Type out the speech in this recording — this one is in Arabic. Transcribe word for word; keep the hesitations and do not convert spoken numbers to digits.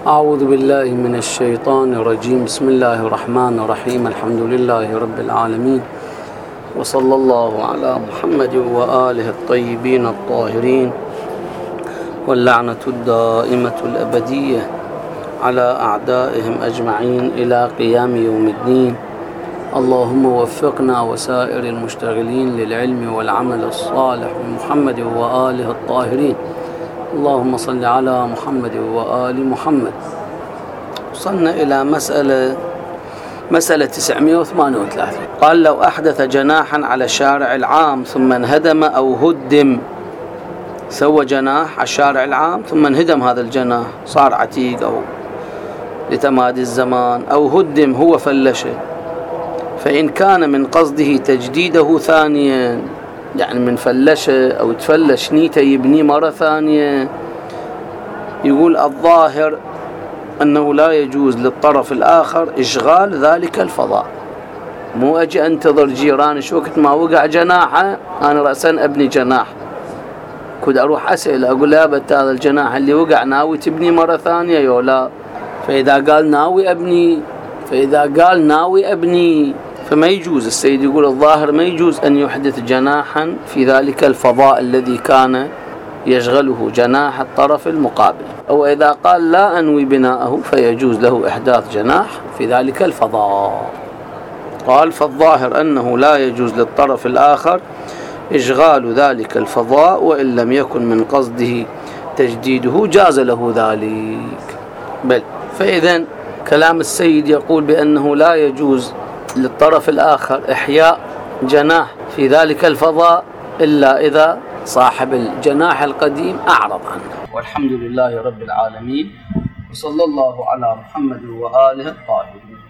أعوذ بالله من الشيطان الرجيم. بسم الله الرحمن الرحيم. الحمد لله رب العالمين، وصلى الله على محمد وآله الطيبين الطاهرين، واللعنة الدائمة الأبدية على أعدائهم أجمعين إلى قيام يوم الدين. اللهم وفقنا وسائر المشتغلين للعلم والعمل الصالح بمحمد وآله الطاهرين. اللهم صل على محمد وآل محمد. وصلنا إلى مسألة مسألة تسعمائة وثمانية وثلاثين. قال: لو أحدث جناحا على الشارع العام ثم انهدم أو هدم، سوى جناح على الشارع العام ثم انهدم هذا الجناح، صار عتيق أو لتمادي الزمان، أو هدم هو فلشه، فإن كان من قصده تجديده ثانيا، يعني من فلشه أو تفلش نيته يبني مرة ثانية، يقول الظاهر أنه لا يجوز للطرف الآخر إشغال ذلك الفضاء. مو أجي أنتظر جيراني شو وقت ما وقع جناحه أنا رأسا أبني جناح، كنت أروح أسأل أقول لا بت هذا الجناح اللي وقع ناوي تبني مرة ثانية يولا؟ فإذا قال ناوي أبني فإذا قال ناوي أبني فما يجوز. السيد يقول الظاهر ما يجوز أن يحدث جناحا في ذلك الفضاء الذي كان يشغله جناح الطرف المقابل، أو إذا قال لا أنوي بناءه فيجوز له إحداث جناح في ذلك الفضاء. قال: فالظاهر أنه لا يجوز للطرف الآخر إشغال ذلك الفضاء، وإن لم يكن من قصده تجديده جاز له ذلك. بل فإذا كلام السيد يقول بأنه لا يجوز للطرف الآخر إحياء جناح في ذلك الفضاء إلا إذا صاحب الجناح القديم أعرض عنه. والحمد لله رب العالمين، وصلى الله على محمد وآله الطاهرين.